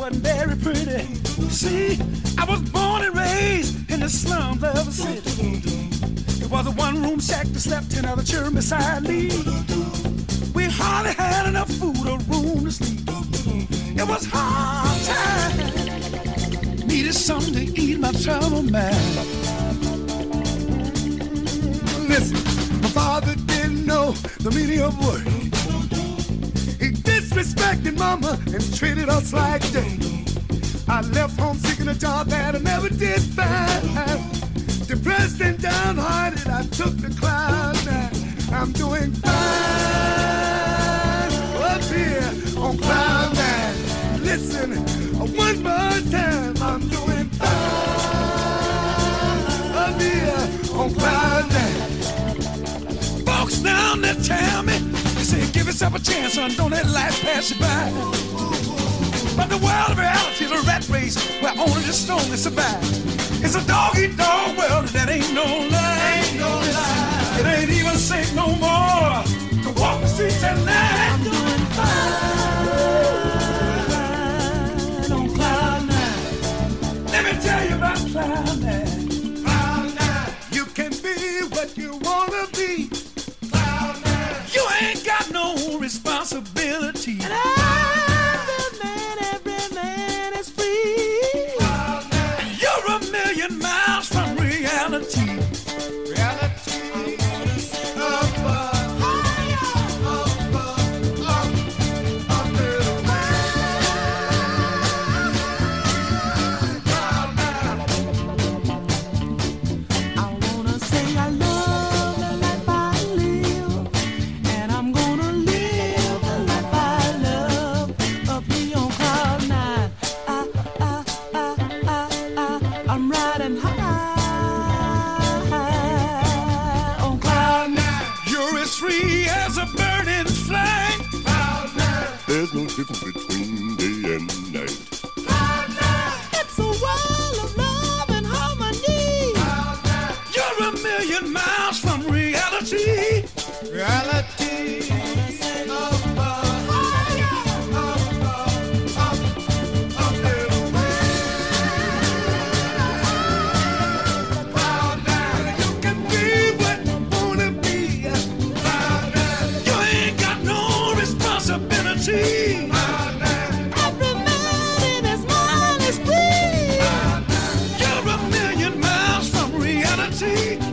wasn't very pretty. See, I was born and raised in the slums of a city. It was a one-room shack that slept 10 other children beside me. We hardly had enough food or room to sleep. It was hard time. Needed something to ease my troubled mind. Listen, my father didn't know the meaning of work. He disrespected mama and treated us like dirt. I left home seeking a job that I never did find. Depressed and downhearted, I took the cloud nine. I'm doing fine up here on cloud nine. Listen, one more time, I'm doing fine up here on cloud nine. Folks down there tell me, they say give yourself a chance, son, don't let life pass you by. But the world of reality is a rat race where only the strongest survive. It's a dog-eat-dog world and that ain't no lie. Ain't no lie. It ain't even safe no more to walk the streets at night. I'm doing fine on cloud nine. Let me tell you about cloud nine. Cloud nine. You can be what you wanna be. Cloud nine. You ain't got no responsibility. And every man is free. Cloud nine. And you're a million miles from reality. There's no difference between day and night. It's a world of love and harmony. You're a million miles from reality. Reality. You can be what you wanna be. You ain't got no responsibility. Every man in his mind is free. You're a million miles from reality.